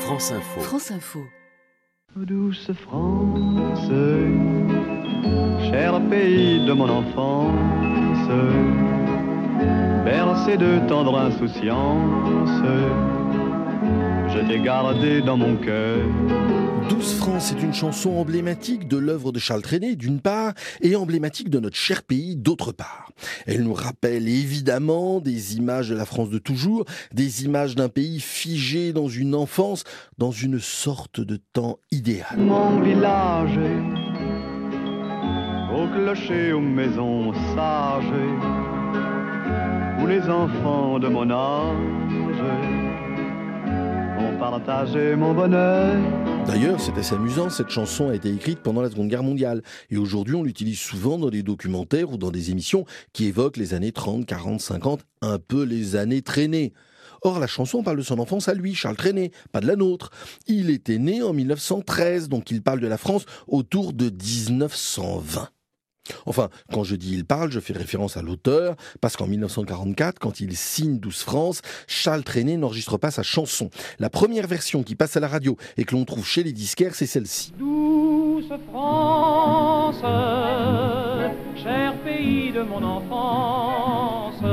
France Info. France Info. Douce France, cher pays de mon enfance, bercé de tendre insouciance, je t'ai gardé dans mon cœur. Douce France est une chanson emblématique de l'œuvre de Charles Trenet d'une part et emblématique de notre cher pays d'autre part. Elle nous rappelle évidemment des images de la France de toujours, des images d'un pays figé dans une enfance, dans une sorte de temps idéal. Mon village, au clocher, aux maisons sages, où les enfants de mon âge ont partagé mon bonheur. D'ailleurs, c'est assez amusant, cette chanson a été écrite pendant la Seconde Guerre mondiale. Et aujourd'hui, on l'utilise souvent dans des documentaires ou dans des émissions qui évoquent les années 30, 40, 50, un peu les années Trenet. Or, la chanson parle de son enfance à lui, Charles Trenet, pas de la nôtre. Il était né en 1913, donc il parle de la France autour de 1920. Enfin, quand je dis « il parle », je fais référence à l'auteur, parce qu'en 1944, quand il signe Douce France, Charles Trenet n'enregistre pas sa chanson. La première version qui passe à la radio et que l'on trouve chez les disquaires, c'est celle-ci. Douce France, cher pays de mon enfance,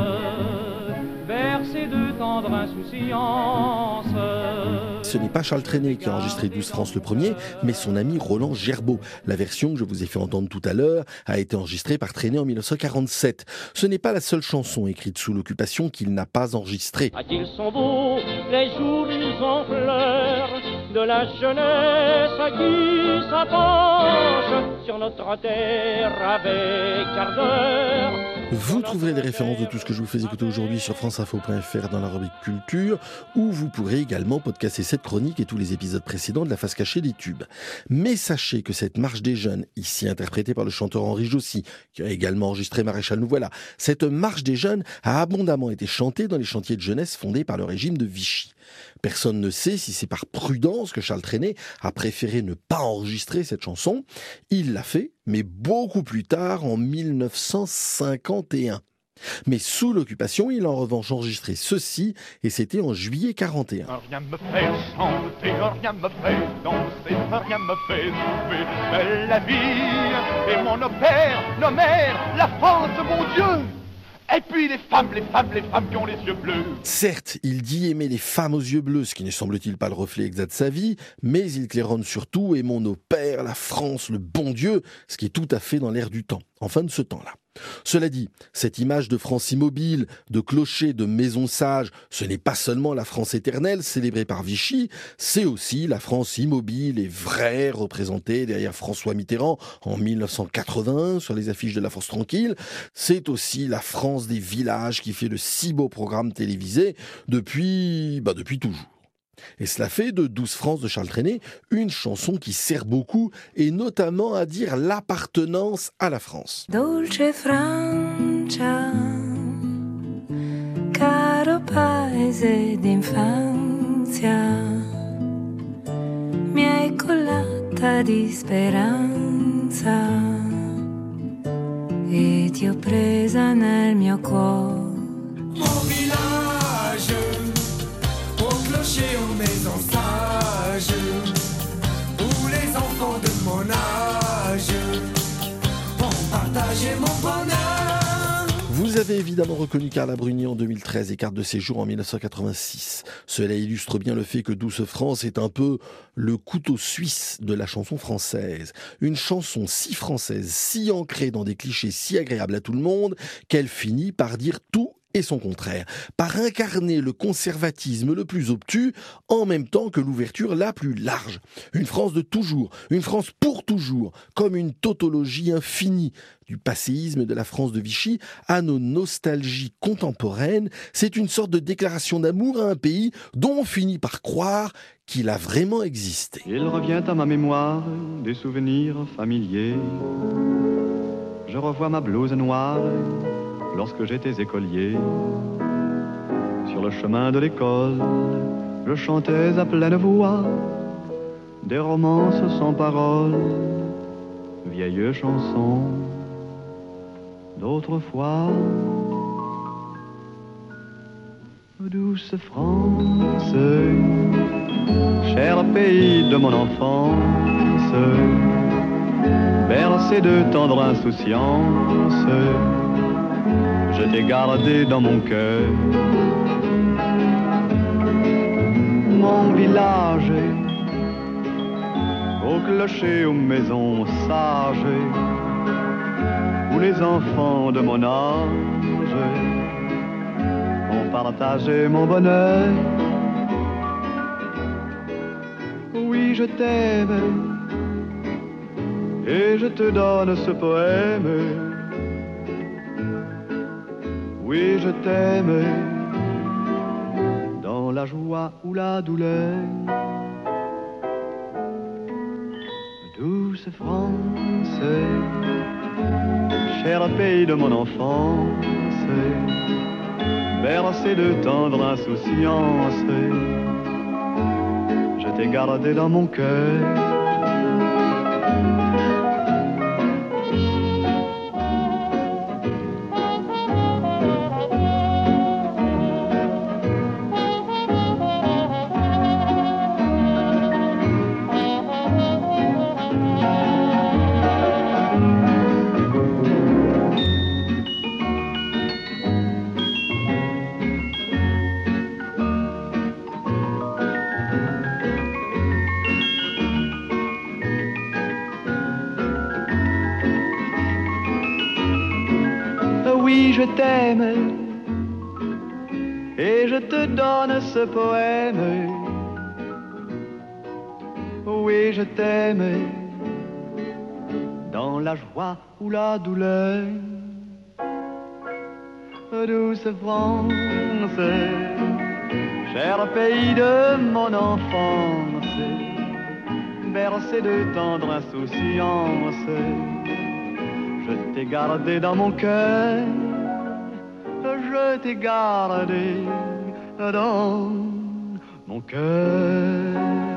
bercé de tendre insouciance. Ce n'est pas Charles Trenet qui a enregistré Douce France le premier, mais son ami Roland Gerbaud. La version que je vous ai fait entendre tout à l'heure a été enregistrée par Trenet en 1947. Ce n'est pas la seule chanson écrite sous l'occupation qu'il n'a pas enregistrée. Ah, qu'ils sont beaux, les jours en fleurs de la jeunesse qui s'approche sur notre terre avec ardeur. Vous trouverez les références de tout ce que je vous fais écouter aujourd'hui sur franceinfo.fr dans la rubrique Culture, où vous pourrez également podcaster cette chronique et tous les épisodes précédents de la face cachée des tubes. Mais sachez que cette marche des jeunes, ici interprétée par le chanteur Henri Jossy, qui a également enregistré Maréchal Nous voilà, cette marche des jeunes a abondamment été chantée dans les chantiers de jeunesse fondés par le régime de Vichy. Personne ne sait si c'est par prudence que Charles Trenet a préféré ne pas enregistrer cette chanson. Il l'a fait, mais beaucoup plus tard, en 1951. Mais sous l'occupation, il a en revanche enregistré ceci, et c'était en juillet 41. Rien me fait chanter, rien me fait danser, rien me fait trouver belle la vie. Et mon père, nos mères, la France, mon Dieu. Et puis les femmes qui ont les yeux bleus. Certes, il dit aimer les femmes aux yeux bleus, ce qui ne semble-t-il pas le reflet exact de sa vie, mais il claironne surtout aimons nos pères, la France, le bon Dieu, ce qui est tout à fait dans l'air du temps, enfin de ce temps-là. Cela dit, cette image de France immobile, de clocher, de maison sage, ce n'est pas seulement la France éternelle célébrée par Vichy, c'est aussi la France immobile et vraie représentée derrière François Mitterrand en 1981 sur les affiches de la France tranquille. C'est aussi la France des villages qui fait de si beaux programmes télévisés depuis toujours. Et cela fait de Douce France de Charles Trenet une chanson qui sert beaucoup et notamment à dire l'appartenance à la France. Dolce Francia, caro paese d'infanzia, mi hai collata di speranza e ti ho presa nel mio cuore. Mon village, au clocher, aux maisons sages, où les enfants de mon âge ont partagé mon bonheur. Vous avez évidemment reconnu Carla Bruni en 2013 et Carte de séjour en 1986. Cela illustre bien le fait que Douce France est un peu le couteau suisse de la chanson française. Une chanson si française, si ancrée dans des clichés si agréables à tout le monde, qu'elle finit par dire tout et son contraire, par incarner le conservatisme le plus obtus en même temps que l'ouverture la plus large. Une France de toujours, une France pour toujours, comme une tautologie infinie du passéisme de la France de Vichy à nos nostalgies contemporaines. C'est une sorte de déclaration d'amour à un pays dont on finit par croire qu'il a vraiment existé. Il revient à ma mémoire des souvenirs familiers. Je revois ma blouse noire lorsque j'étais écolier. Sur le chemin de l'école, je chantais à pleine voix des romances sans paroles, vieilles chansons d'autrefois. Douce France, chère cher pays de mon enfance, bercé de tendre insouciance, je t'ai gardé dans mon cœur. Mon village, au clocher, aux maisons sages, où les enfants de mon âge ont partagé mon bonheur. Oui, je t'aime et je te donne ce poème. Oui, je t'aime dans la joie ou la douleur. Douce France, cher pays de mon enfance, bercé de tendre insouciance, je t'ai gardé dans mon cœur. Oui, je t'aime et je te donne ce poème. Oui, je t'aime dans la joie ou la douleur. Douce France, cher pays de mon enfance, bercé de tendre insouciance, je t'ai gardé dans mon cœur, je t'ai gardé dans mon cœur.